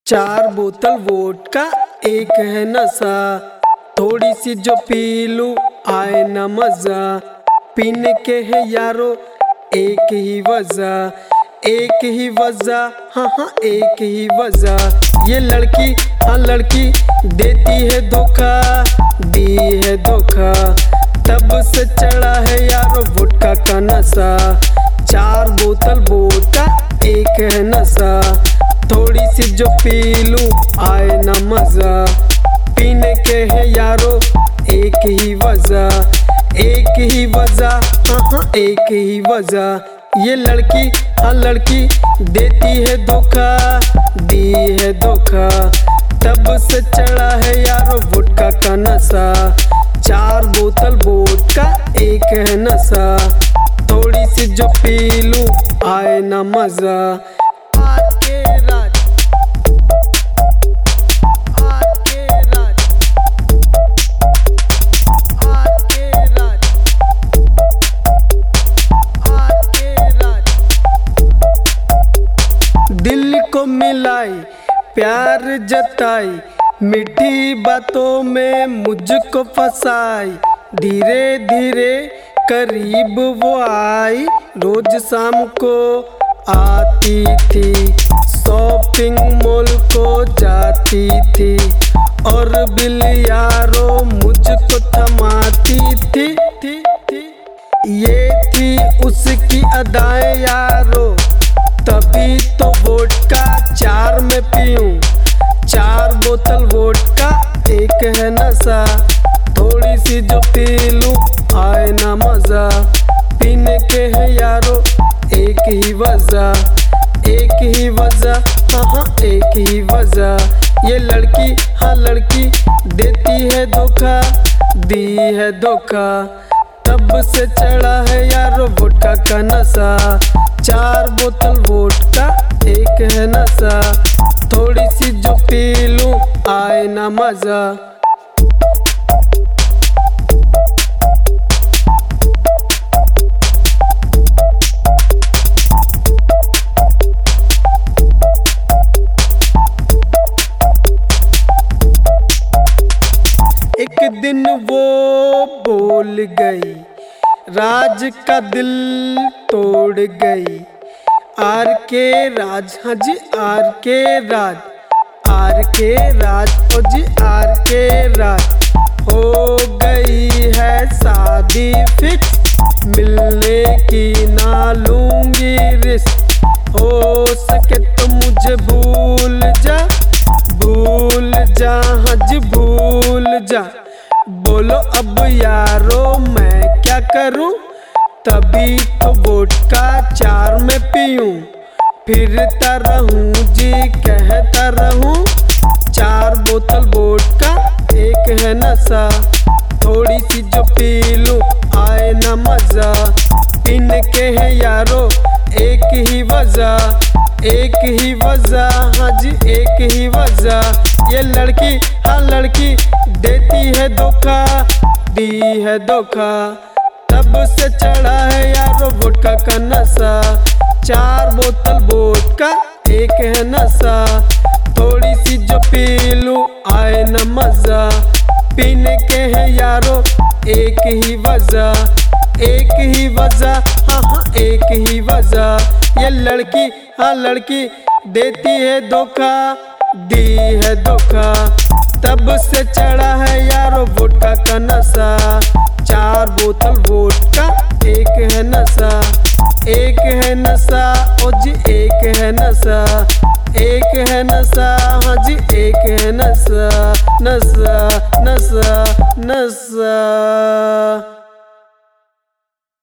4 बोतल वोडका एक है नशा, थोड़ी सी जो पी लूं आए न मजा। पीने के है यारो एक ही वजह, हाँ एक ही वजह। ये लड़की हाँ लड़की देती है धोखा, दी है धोखा, तब से चढ़ा है यारो वोडका का नशा। 4 बोतल वोडका एक है नशा, थोड़ी सी जो पी लूं आए न मजा। पीने के है यारो एक ही वजह, हाँ एक ही वजह। ये लड़की हाँ लड़की देती है धोखा, दी है धोखा, तब से चढ़ा है यारो वोडका का नशा। 4 बोतल वोडका एक है नशा, थोड़ी सी जो पी लूं आए न मजा। दिल को मिलाई प्यार जताई, मीठी बातों में मुझको फंसाई। धीरे धीरे करीब वो आई, रोज शाम को आती थी, शॉपिंग मॉल को जाती थी, और बिल यारो मुझको थमाती थी। ये थी उसकी अदाएं यारो, तभी तो वोडका 4 में पीऊं। 4 बोतल वोडका एक है नशा, थोड़ी सी जो पी लूं आए न मजा। पीने के है यारो एक ही वजह, हाँ एक ही वजह। ये लड़की हाँ लड़की देती है धोखा, दी है धोखा, तब से चढ़ा है यारो वोडका का नशा। 4 बोतल वोडका एक है नशा, थोड़ी सी जो पी लूं आए न मजा। एक दिन वो बोल गई, राज का दिल तोड़ गई। आर के राज, हाँ जी आर के राज, ओ जी आर के राज। हो गई है शादी फिक्स, मिलने की ना लूंगी रिस्क। हो सके तो मुझे भूल जा, हाँ जी भूल जा। बोलो अब यारो मैं क्या करूं, तभी तो वोडका 4 में पीऊं। फिरता रहूं जी कहता रहूं, 4 बोतल वोडका एक है नशा, थोड़ी सी जो पी लूं आए न मजा। पीने के है यारो एक ही वजह, हाँ जी एक ही वजह। ये लड़की हाँ लड़की देती है धोखा, दी है धोखा, तब से चढ़ा है यारो वोडका का नशा। 4 बोतल वोडका एक है नशा, थोड़ी सी जो पी लूं आए न मजा। पीने के है यारो एक ही वजह, हाँ एक ही वजह। ये लड़की हाँ लड़की देती है धोखा, दी है धोखा, तब से चढ़ा है यारो वोडका का नशा। 4 बोतल वोडका एक है नशा, ओ जी एक है नशा, हाँ जी एक है नशा।